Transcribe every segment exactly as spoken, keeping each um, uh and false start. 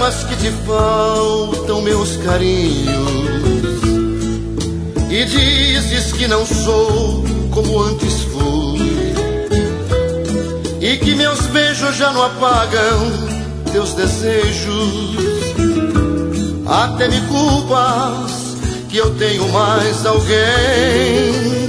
negas que te faltam meus carinhos e dizes que não sou como antes fui e que meus beijos já não apagam teus desejos. Até me culpas que eu tenho mais alguém.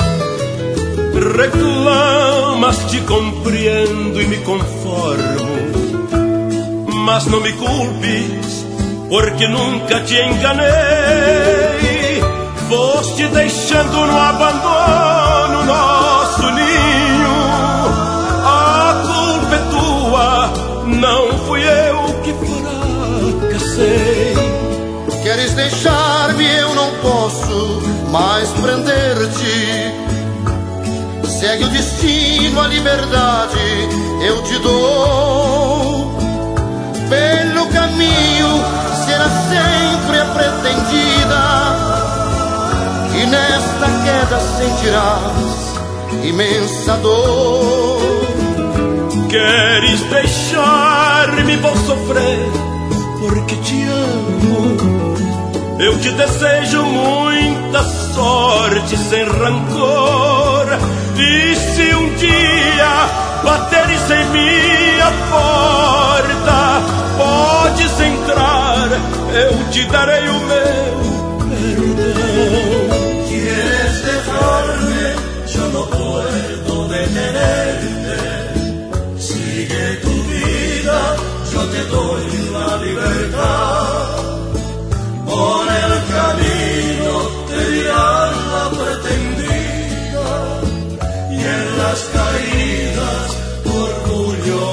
Reclamas, te compreendo e me conformo, mas não me culpes, porque nunca te enganei. Foste deixando no abandono nosso ninho. A culpa é tua, não fui eu que fracassei. Queres deixar-me, eu não posso mais prender-te. Segue o destino, a liberdade eu te dou. Pelo caminho será sempre a pretendida, e nesta queda sentirás imensa dor. Queres deixar-me, vou sofrer, porque te amo. Eu te desejo muita sorte sem rancor. E se um dia bateres em minha porta, podes entrar, eu te darei o meu perdão. Quieres dejarme, yo no puedo detenerte. Sigue tu vida, yo te doy la libertad. Por el camino te dirán la pretendida, y en las caídas tu orgullo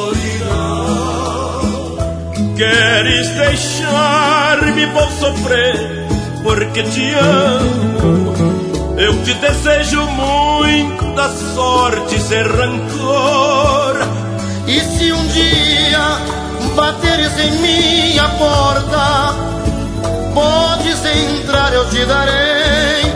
morirá. Queres deixar-me, vou sofrer, porque te amo. Eu te desejo muita sorte sem rancor. E se um dia bateres em minha porta, podes entrar, eu te darei